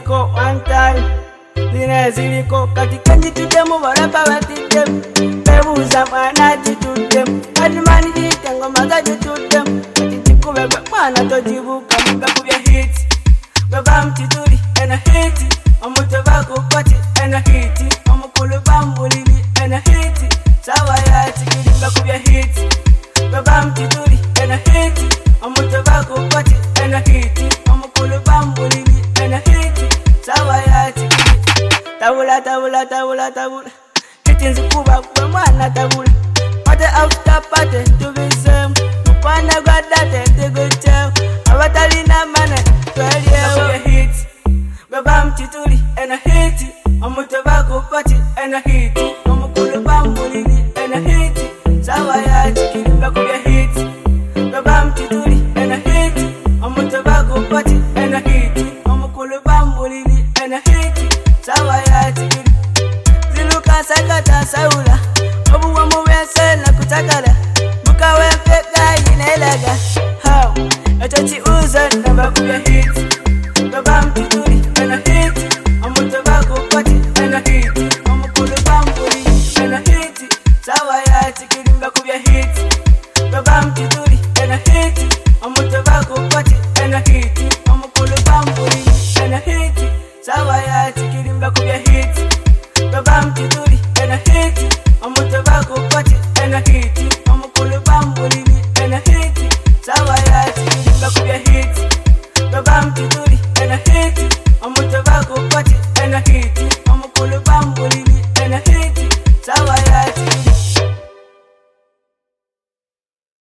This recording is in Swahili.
ziliko one time. Zine ziliko katika njitudemu barapa watidemu. Bebuza mwana jitudemu. Adimani jitengo maga jitudemu. Katitiku webe mwana tojibuka mga kubya hiti. Beba mtituri ena hiti. Omuto bako pati ena hiti. Omukulu bambulili ena hiti. Sawa ya tikiri mga kubya hiti. Beba mtituri ena hiti. Omuto bako pati ena hiti. Omukulu bambulili ena hiti. Sawa ya tikiri. Tabula tabula tabula tabula. Kitinzi kuba kwe mwana tabula. Party after party to be same. Mukwana gwadate tegocheo. Abatalina mane tweli ewe hiti. Beba mtituri ena hiti. Omuto bako pati ena hiti. Omukulu bambulili ena hiti. Sawa ya tikiri mbakubya hiti. Beba mtituri ena hiti. Omuto bako pati ena hiti. Omukulu bambulili ena hiti. Sawa ya tikiri. Ziluka sakata saula. Obu wa muwese na kutakala. Muka wempe gai inelaga. How? Etochi uza na bakubya hiti. Beba mtituri ena hiti. Omuto bako pati ena hiti. Omukulu bambuli ena hiti. Sawa ya tikiri bakubya hiti.